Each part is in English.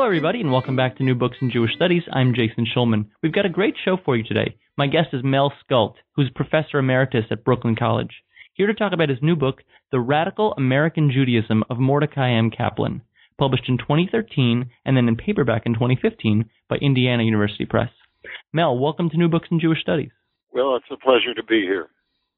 everybody, and welcome back to New Books in Jewish Studies. I'm Jason Schulman. We've got a great show for you today. My guest is Mel Skult, who's Professor Emeritus at Brooklyn College, here to talk about his new book, The Radical American Judaism of Mordecai M. Kaplan, published in 2013 and then in paperback in 2015 by Indiana University Press. Mel, welcome to New Books in Jewish Studies. Well, it's a pleasure to be here.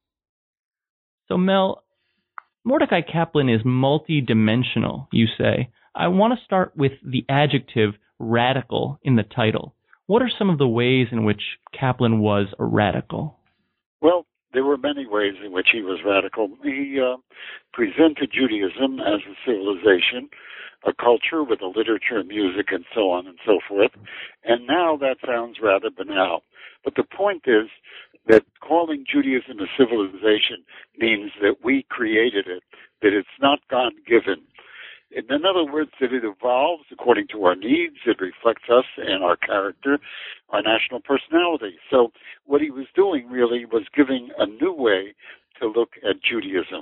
So, Mel, Mordecai Kaplan is multidimensional, you say. I want to start with the adjective radical in the title. What are some of the ways in which Kaplan was a radical? Well, there were many ways in which he was radical. He presented Judaism as a civilization, a culture with a literature, music, and so on and so forth. And now that sounds rather banal. But the point is that calling Judaism a civilization means that we created it, that it's not God-given. In other words, that it evolves according to our needs, it reflects us and our character, our national personality. So what he was doing really was giving a new way to look at Judaism.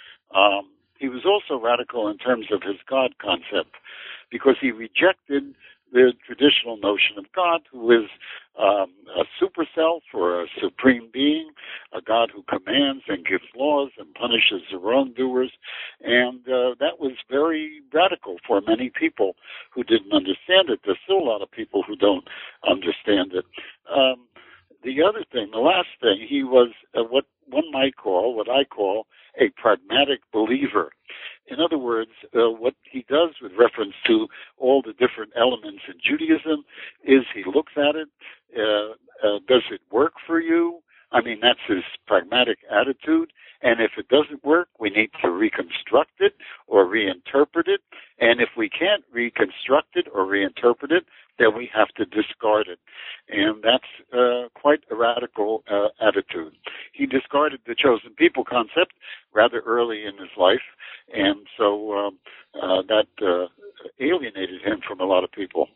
He was also radical in terms of his God concept, because he rejected the traditional notion of God, who is a super self or a supreme being, a God who commands and gives laws and punishes the wrongdoers. And that was very radical for many people who didn't understand it. There's still a lot of people who don't understand it. The other thing, the last thing, he was what one might call, what I call, a pragmatic believer. In other words, what he does with reference to all the different elements in Judaism is he looks at it, does it work for you? I mean, that's his pragmatic attitude. And if it doesn't work, we need to reconstruct it or reinterpret it. And if we can't reconstruct it or reinterpret it, then we have to discard it. And that's quite a radical attitude. He discarded the chosen people concept rather early in his life, and so that alienated him from a lot of people.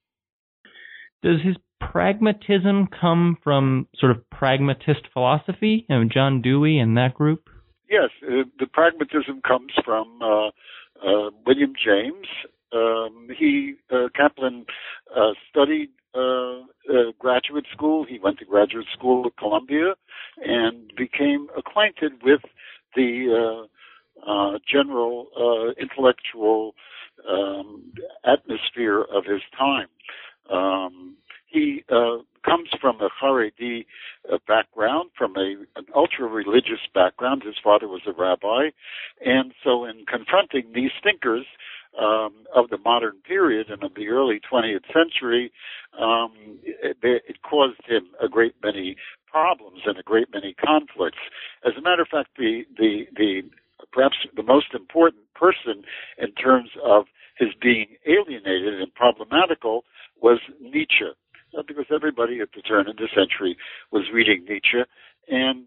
Does his pragmatism come from sort of pragmatist philosophy, John Dewey and that group? Yes, the pragmatism comes from William James. Kaplan studied graduate school. He went to graduate school at Columbia and became acquainted with the general intellectual atmosphere of his time. He comes from a Haredi background, from an ultra-religious background. His father was a rabbi. And so in confronting these thinkers of the modern period and of the early 20th century, it caused him a great many problems and a great many conflicts. As a matter of fact, the perhaps the most important person in terms of his being alienated and problematical was Nietzsche, because everybody at the turn of the century was reading Nietzsche. And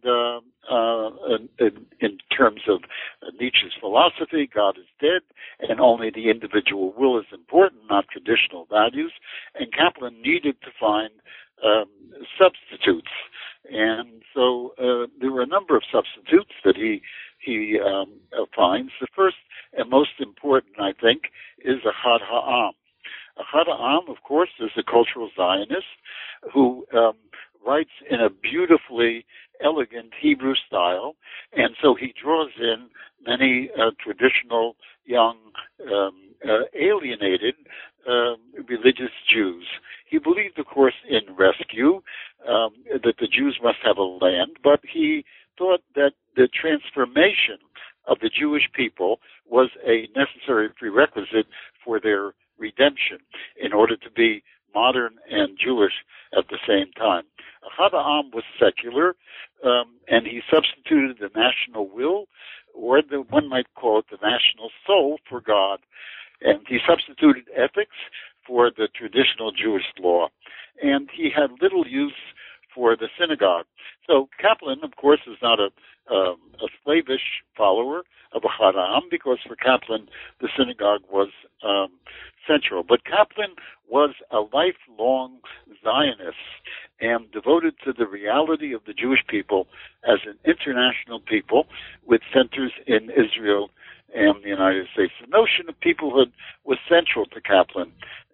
in terms of Nietzsche's philosophy, God is dead, and only the individual will is important, not traditional values. And Kaplan needed to find substitutes. And so there were a number of substitutes that he finds. The first and most important, I think, is Ahad Ha'am. Ahad Ha'am, of course, is a cultural Zionist who writes in a beautifully elegant Hebrew style, and so he draws in many traditional, young, alienated religious Jews. He believed, of course, in rescue, that the Jews must have a land, but he thought that the transformation of the Jewish people was a necessary prerequisite for their redemption in order to be modern and Jewish at the same time. Ahad Ha'am was secular, and he substituted the national will, or one might call it the national soul, for God. And he substituted ethics for the traditional Jewish law. And he had little use for the synagogue. So Kaplan, of course, is not a slavish follower of Ahad Ha'am, because for Kaplan, the synagogue was central. But Kaplan was a lifelong Zionist and devoted to the reality of the Jewish people as an international people with centers in Israel and the United States. The notion of peoplehood was central to Kaplan.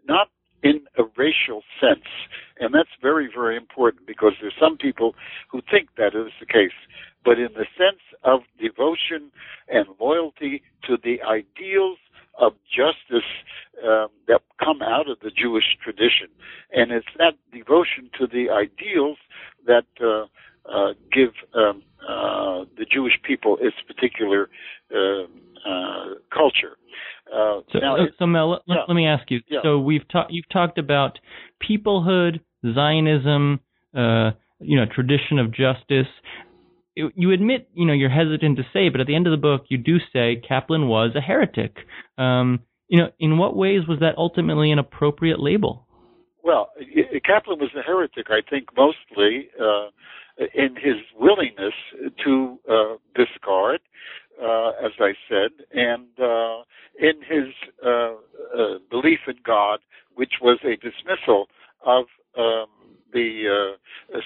not in a racial sense. And that's very, very important because there's some people who think that is the case. But in the sense of devotion and loyalty to the ideals of justice that come out of the Jewish tradition. And it's that devotion to the ideals that give the Jewish people its particular culture. So Mel, let me ask you. Yeah. So you've talked about peoplehood, Zionism, tradition of justice. You admit, you're hesitant to say, but at the end of the book, you do say Kaplan was a heretic. In what ways was that ultimately an appropriate label? Well, Kaplan was a heretic, I think, mostly in his willingness to discard, as I said, and in his belief in God, which was a dismissal of the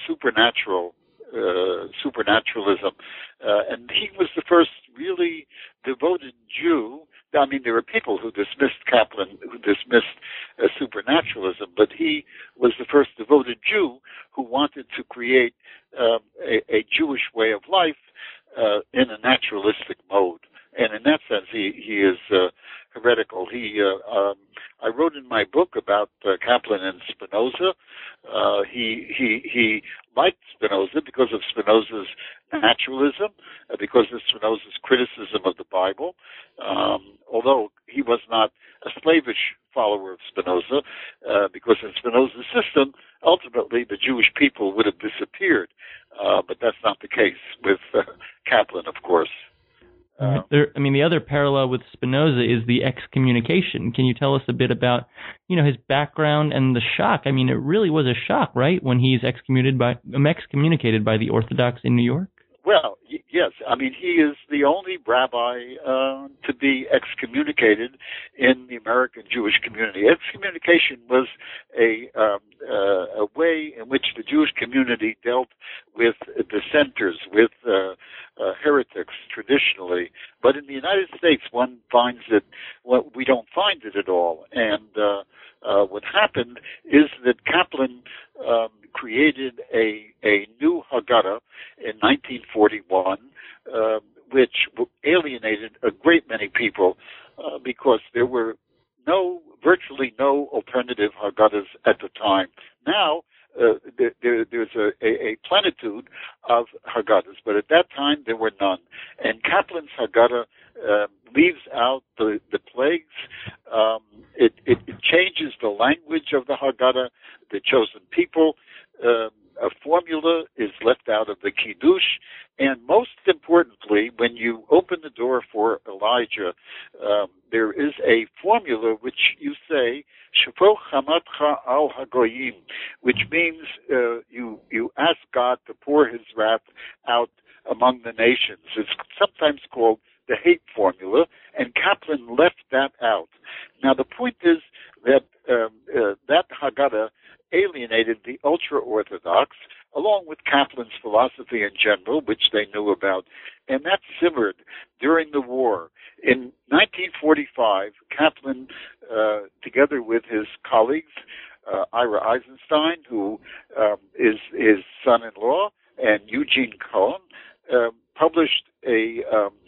supernaturalism. And he was the first really devoted Jew. I mean, there were people who dismissed Kaplan, who dismissed supernaturalism, but he was the first devoted Jew who wanted to create a Jewish way of life in a naturalistic mode. And in that sense, he is heretical. I wrote in my book about Kaplan and Spinoza. He liked Spinoza because of Spinoza's naturalism, because of Spinoza's criticism of the Bible, although he was not a slavish follower of Spinoza, because in Spinoza's system, ultimately the Jewish people would have disappeared. But that's not the case with Kaplan, of course. The other parallel with Spinoza is the excommunication. Can you tell us a bit about, his background and the shock? I mean, it really was a shock, right, when he's excommunicated by the Orthodox in New York? Well, yes. I mean, he is the only rabbi to be excommunicated in the American Jewish community. Excommunication was a way in which the Jewish community dealt with dissenters, with heretics traditionally. But in the United States, one finds it, we don't find it at all. And what happened is that Kaplan created a new Haggadah in 1941, which alienated a great many people because there were virtually no alternative Haggadahs at the time. Now, there's a plenitude of Haggadahs, but at that time there were none. And Kaplan's Haggadah leaves out the plagues. It changes the language of the Haggadah, the chosen people. A formula is left out of the Kiddush, and most importantly, when you open the door for Elijah, there is a formula which you say, Shafo chamatcha al hagoyim, which means you ask God to pour His wrath out among the nations. It's sometimes called the hate formula, and Kaplan left that out. Now, the point is that that Haggadah alienated the ultra-Orthodox, along with Kaplan's philosophy in general, which they knew about, and that simmered during the war. In 1945, Kaplan, together with his colleagues, Ira Eisenstein, who is his son-in-law, and Eugene Cohen, published a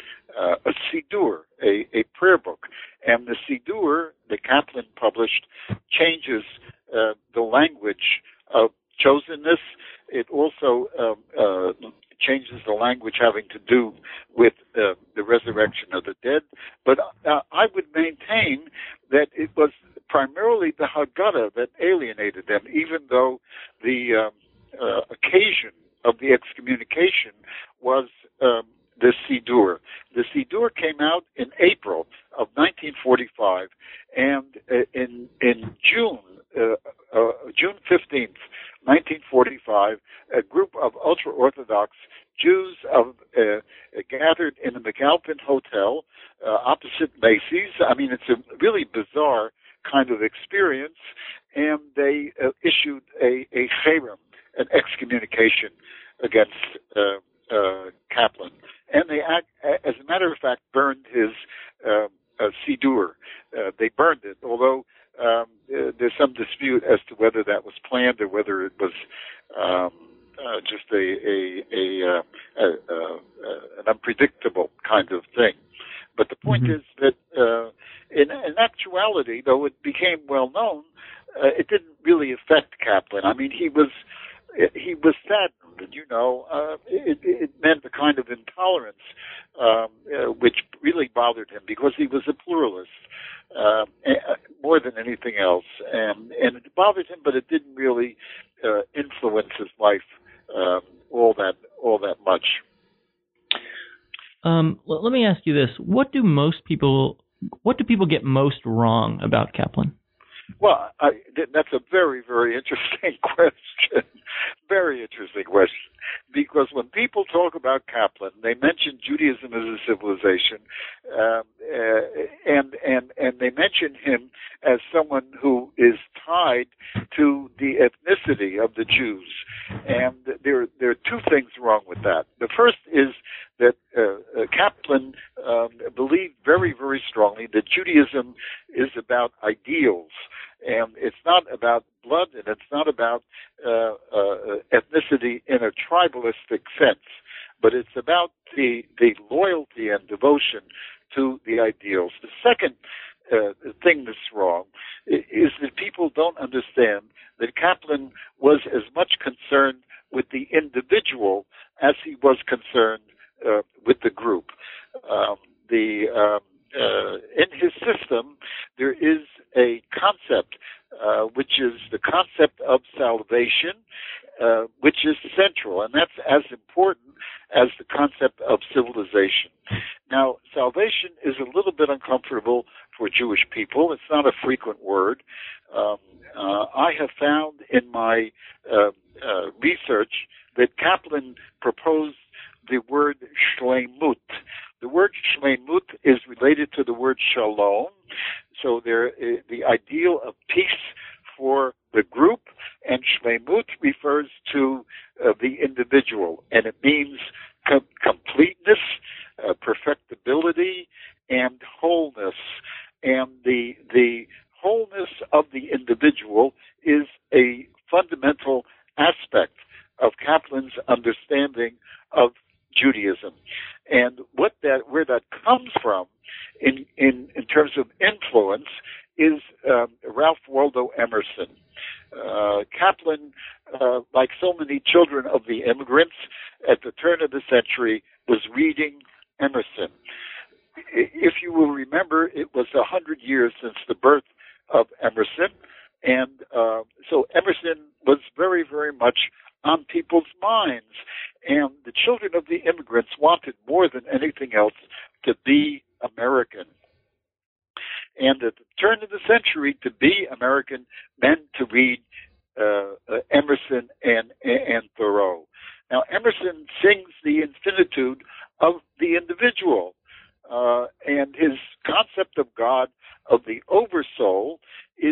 Siddur, a prayer book. And the Siddur that Kaplan published changes the language of chosenness. It also changes the language having to do with the resurrection of the dead. But I would maintain that it was primarily the Haggadah that alienated them, even though the occasion of the excommunication was the Siddur. The Siddur came out in April of 1945, and in June 15th, 1945, a group of ultra-Orthodox Jews gathered in the McAlpin Hotel opposite Macy's. I mean, it's a really bizarre kind of experience, and they issued a cherem, an excommunication against Kaplan. And they, as a matter of fact, burned his Siddur. They burned it, although the some dispute as to whether that was planned or whether it was just an unpredictable kind of thing. But the point is that in actuality, though it became well known, it didn't really affect Kaplan. I mean, he was saddened, you know. It meant a kind of intolerance, which really bothered him because he was a pluralist more than anything else, and it bothered him, but it didn't really influence his life all that much. Well, let me ask you this: what do people get most wrong about Kaplan? Well, that's a very, very interesting question. Very interesting question. Because when people talk about Kaplan, they mention Judaism as a civilization, and they mention him as someone who is tied to the ethnicity of the Jews. And there are two things wrong with that. The first is that Kaplan believed very, very strongly that Judaism is about ideals. And it's not about blood, and it's not about ethnicity in a tribalistic sense, but it's about the loyalty and devotion to the ideals. The second thing that's wrong is that people don't understand that Kaplan was as much concerned with the individual as he was concerned with the group. In his system, there is a concept, which is the concept of salvation, which is central, and that's as important as the concept of civilization. Now, salvation is a little bit uncomfortable for Jewish people. It's not a frequent word. I have found in my research that Kaplan proposed the word shleimut. The word shleimut is related to the word shalom, so the ideal of peace for the group, and shleimut refers to the individual, and it means completeness, perfectibility, and wholeness. And the wholeness of the individual is a fundamental aspect of Kaplan's understanding of Judaism. And where that comes from in terms of influence is Ralph Waldo Emerson. Kaplan, like so many children of the immigrants at the turn of the century, was reading Emerson. If you will remember, it was 100 years since the birth of Emerson, and so Emerson was very, very much on people's minds, and the children of the immigrants wanted more than anything else to be American. And at the turn of the century, to be American meant to read Emerson and Thoreau. Now, Emerson sings the infinitude of the individual, and his concept of God, of the oversoul, is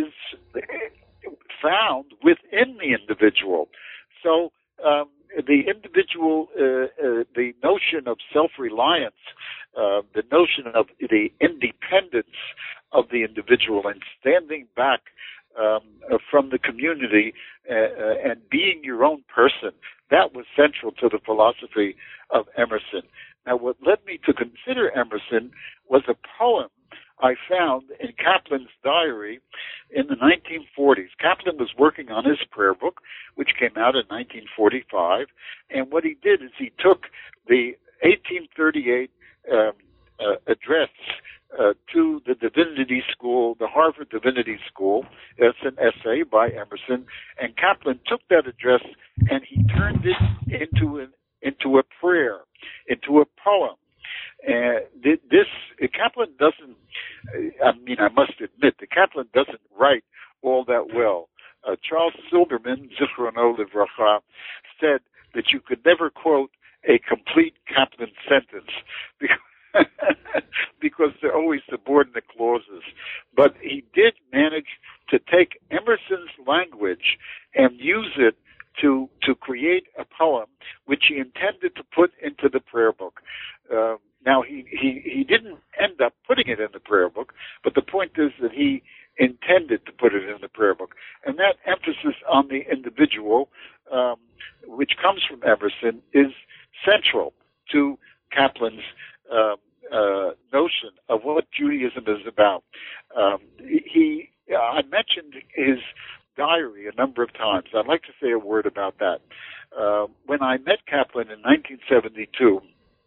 found within the individual. So the individual, the notion of self-reliance, the notion of the independence of the individual and standing back from the community and being your own person, that was central to the philosophy of Emerson. Now, what led me to consider Emerson was a poem I found in Kaplan's diary in the 1940s. Kaplan was working on his prayer book, which came out in 1945, and what he did is he took the 1838 address to the Divinity School, the Harvard Divinity School. It's an essay by Emerson, and Kaplan took that address and he turned it into a prayer, into a poem. Kaplan doesn't, I must admit, that Kaplan doesn't write all that well. Charles Silberman, Zichrono Livracha, said that you could never quote a complete Kaplan sentence because they're always subordinate clauses. But he did manage to take Emerson's language and use it to create a poem which he intended to put into the prayer book. Now, he didn't end up putting it in the prayer book, but the point is that he intended to put it in the prayer book. Emerson is central to Kaplan's notion of what Judaism is about. I mentioned his diary a number of times. I'd like to say a word about that. When I met Kaplan in 1972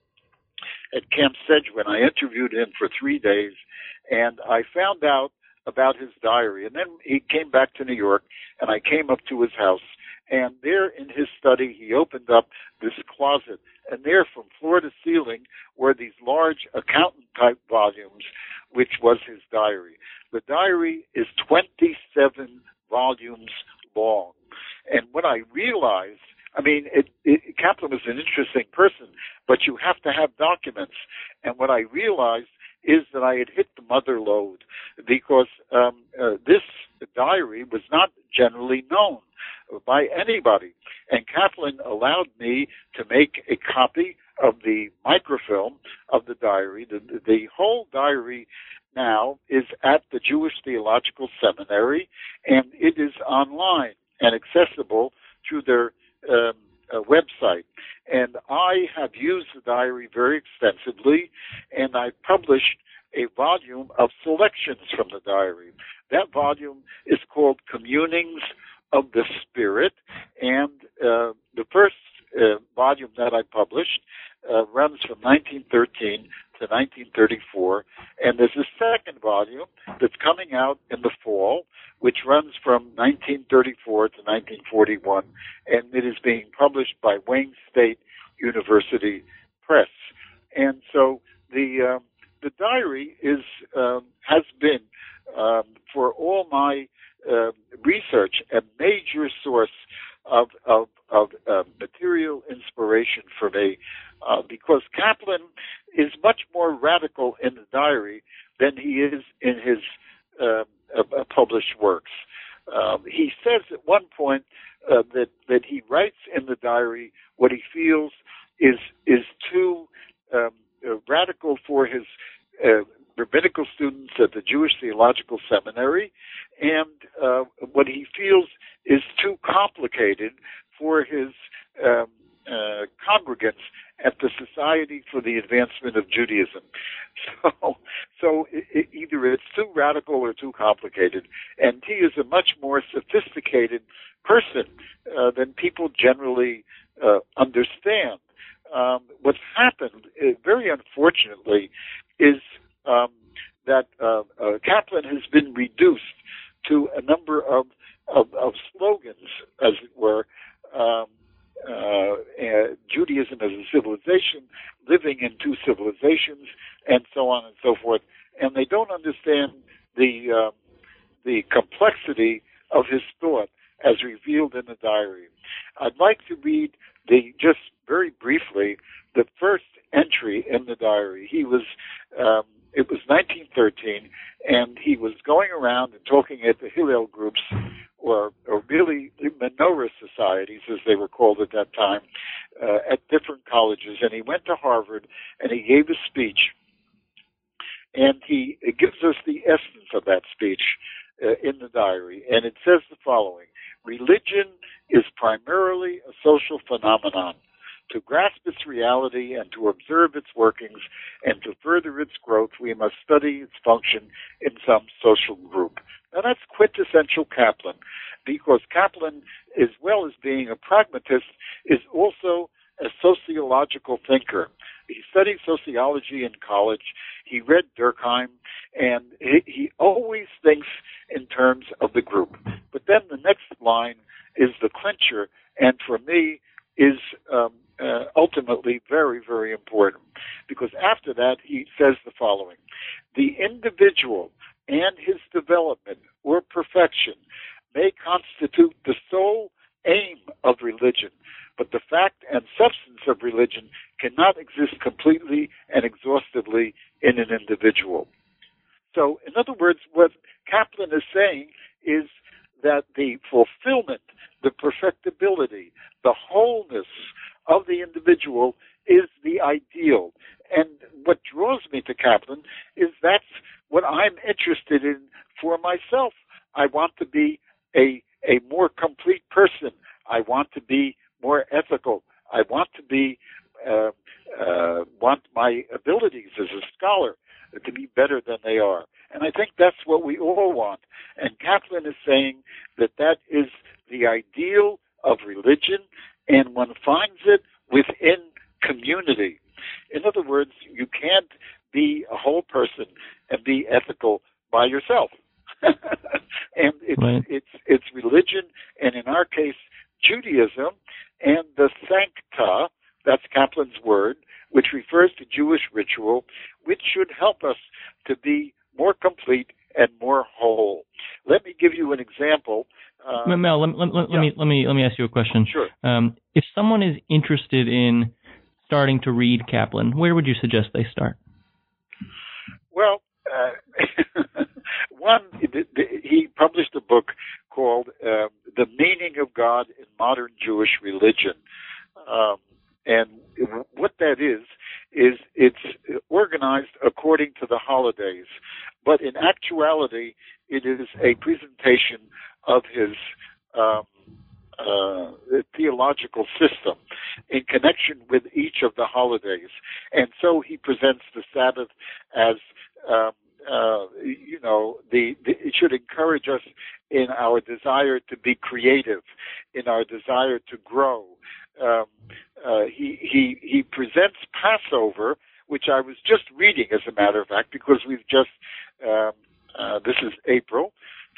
at Camp Sedgwick, I interviewed him for 3 days, and I found out about his diary. And then he came back to New York, and I came up to his house. And there in his study, he opened up this closet. And there, from floor to ceiling, were these large accountant-type volumes, which was his diary. The diary is 27 volumes long. And what I realized, Kaplan was an interesting person, but you have to have documents. And what I realized is that I had hit the mother lode, because this diary was not generally known by anybody. And Kaplan allowed me to make a copy of the microfilm of the diary. The whole diary now is at the Jewish Theological Seminary, and it is online and accessible through their website. And I have used the diary very extensively, and I published a volume of selections from the diary. That volume is called Communings of the Spirit, and the first volume that I published runs from 1913 to 1934, and there's a second volume that's coming out in the fall, which runs from 1934 to 1941, and it is being published by Wayne State University Press. And so the diary has been for all my research a major source of material inspiration for me, because Kaplan is much more radical in the diary than he is in his published works. He says at one point that he writes in the diary what he feels is too radical for his rabbinical students at the Jewish Theological Seminary, and what he feels is too complicated for his congregants at the Society for the Advancement of Judaism. So either it's too radical or too complicated, and he is a much more sophisticated person than people generally understand. What's happened, very unfortunately, is that Kaplan has been reduced to a number of slogans, as it were. Judaism as a civilization, living in two civilizations, and so on and so forth. And they don't understand the complexity of his thought as revealed in the diary. I'd like to read just very briefly, the first entry in the diary. It was 1913, and he was going around and talking at the Hillel groups, or really menorah societies, as they were called at that time, at different colleges. And he went to Harvard, and he gave a speech. And he gives us the essence of that speech in the diary. And it says the following: religion is primarily a social phenomenon. To grasp its reality and to observe its workings and to further its growth, we must study its function in some social group. Now that's quintessential Kaplan, because Kaplan, as well as being a pragmatist, is also a sociological thinker. He studied sociology in college. He read Durkheim, and he always thinks in terms of the group. But then the next line is the clincher, and for me is ultimately very, very important, because after that he says the following: the individual and his development or perfection may constitute the sole aim of religion, but the fact and substance of religion cannot exist completely and exhaustively in an individual. So, in other words, what Kaplan is saying is that the fulfillment, the perfectibility, the wholeness of the individual is the ideal. And what draws me to Kaplan is that's what I'm interested in for myself. I want to be a more complete person. I want to be more ethical. I want to be, want my abilities as a scholar to be better than they are. And I think that's what we all want. And Kaplan is saying that that is the ideal of religion, and one finds it within community. In other words, you can't be a whole person and be ethical by yourself. And it's religion, and in our case, Judaism, and the sancta, that's Kaplan's word, which refers to Jewish ritual, which should help us to be more complete and more whole. Let me give you an example. Mel, let me ask you a question. Sure. If someone is interested in starting to read Kaplan, where would you suggest they start? Well, one, he published a book called The Meaning of God in Modern Jewish Religion. And what that is it's organized according to the holidays. But in actuality, it is a presentation of his theological system in connection with each of the holidays. And so he presents the Sabbath as, it should encourage us in our desire to be creative, in our desire to grow. He presents Passover, which I was just reading, as a matter of fact, because we've just, this is April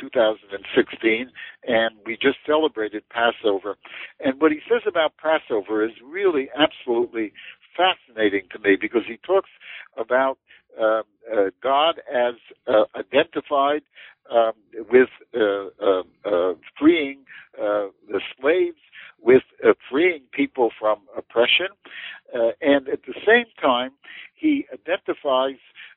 2016, and we just celebrated Passover. And what he says about Passover is really absolutely fascinating to me, because he talks about God as identified with freeing the slaves, with freeing people from oppression, and at the same time, he identifies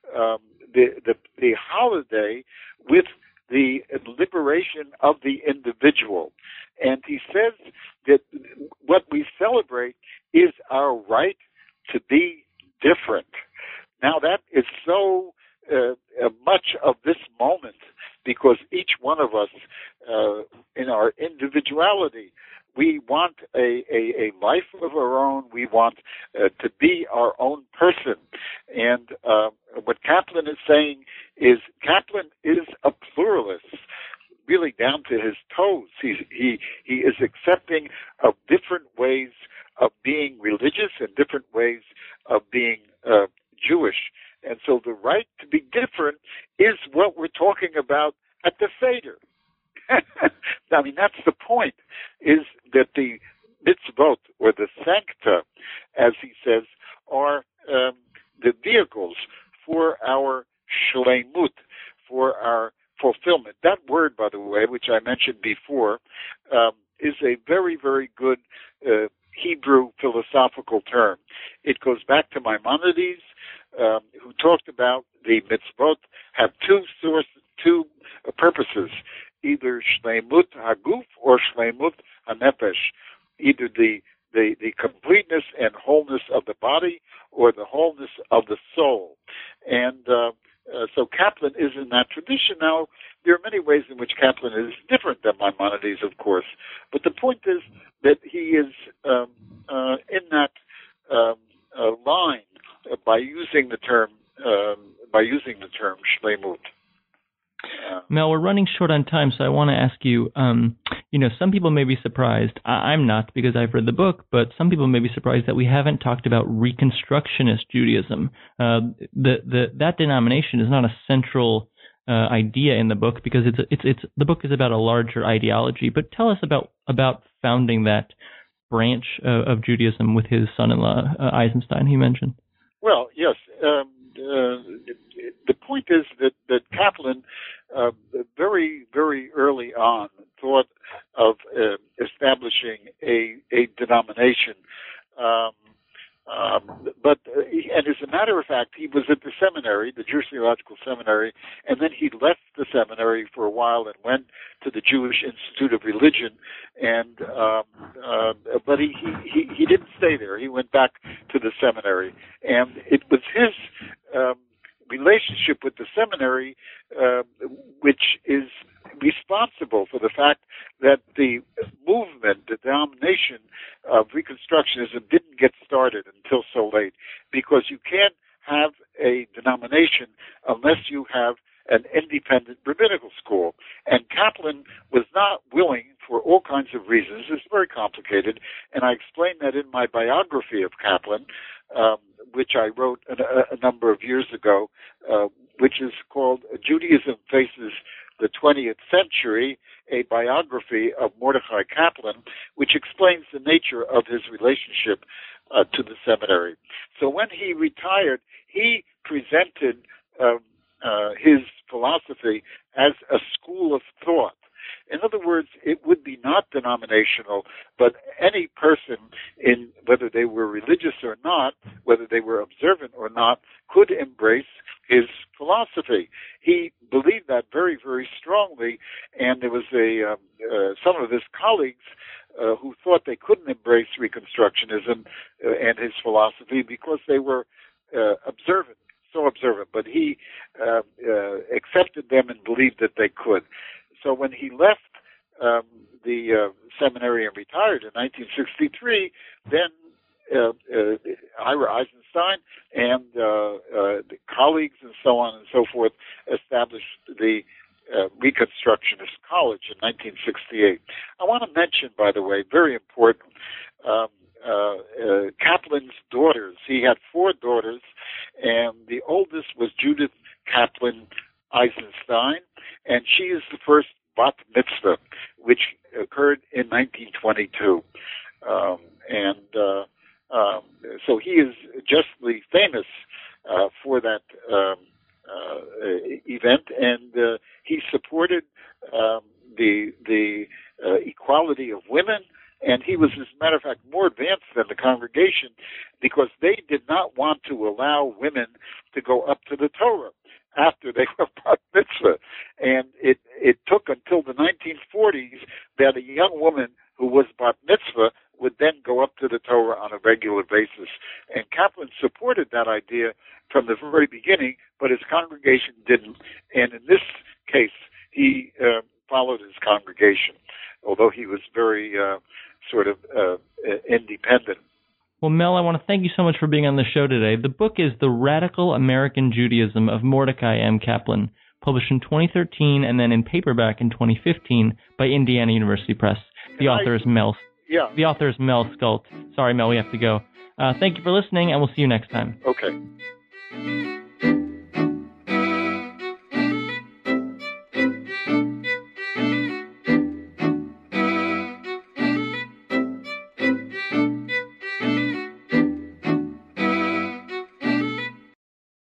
the holiday with the liberation of the individual. And he says that what we celebrate is our right to be different. Now, that is so much of this moment, because each one of us, in our individuality, we want a life of our own. We want to be our own person. And what Kaplan is saying is Kaplan is a pluralist, really down to his toes. He is accepting of different ways of being religious and different ways of being Jewish. And so the right to be different is what we're talking about at the Seder. I mean, that's the point, is that the mitzvot, or the sancta, as he says, are the vehicles for our shleimut, for our fulfillment. That word, by the way, which I mentioned before, is a very, very good Hebrew philosophical term. It goes back to Maimonides, who talked about the mitzvot have two purposes, either shleimut haguf or shleimut hanefesh, either the completeness and wholeness of the body or the wholeness of the soul. And so Kaplan is in that tradition. Now, there are many ways in which Kaplan is different than Maimonides, of course, but the point is that he is in that line by using the term shleimut. Mel, we're running short on time, so I want to ask you, some people may be surprised. I'm not, because I've read the book, but some people may be surprised that we haven't talked about Reconstructionist Judaism. That denomination is not a central idea in the book, because the book is about a larger ideology. But tell us about founding that branch of Judaism with his son-in-law, Eisenstein, he mentioned. Well, yes. The point is that Kaplan very, very early on thought of establishing a denomination. And as a matter of fact, he was at the seminary, the Jewish Theological Seminary, and then he left the seminary for a while and went to the Jewish Institute of Religion. And but he didn't stay there. He went back to the seminary, and it was his relationship with the seminary which is responsible for the fact that the movement, the denomination of Reconstructionism didn't get started until so late, because you can't have a denomination unless you have an independent rabbinical school. And Kaplan was not willing, for all kinds of reasons. It's very complicated, and I explained that in my biography of Kaplan, which I wrote a number of years ago, which is called Judaism Faces the 20th Century, a biography of Mordechai Kaplan, which explains the nature of his relationship to the seminary. So when he retired, he presented his philosophy as a school of thought. In other words, it would be not denominational, but any person, in whether they were religious or not, whether they were observant or not, could embrace his philosophy. He believed that very, very strongly, and there was some of his colleagues who thought they couldn't embrace Reconstructionism and his philosophy because they were observant. But he accepted them and believed that they could. So when he left the seminary and retired in 1963, then Ira Eisenstein and the colleagues and so on and so forth established the Reconstructionist College in 1968. I want to mention, by the way, very important, Kaplan's daughters. He had 4 daughters, and the oldest was Judith Kaplan Eisenstein, and she is the first bat mitzvah, which occurred in 1922. So he is justly famous for that event, and he supported the equality of women. And he was, as a matter of fact, more advanced than the congregation, because they did not want to allow women to go up to the Torah after they were bat mitzvah. And it took until the 1940s that a young woman who was bat mitzvah would then go up to the Torah on a regular basis. And Kaplan supported that idea from the very beginning, but his congregation didn't. And in this case, he followed his congregation, although he was very independent. Well, Mel, I want to thank you so much for being on the show today. The book is The Radical American Judaism of Mordechai M. Kaplan, published in 2013 and then in paperback in 2015 by Indiana University Press. The author is Mel Scult. Sorry, Mel, we have to go. Thank you for listening, and we'll see you next time. Okay.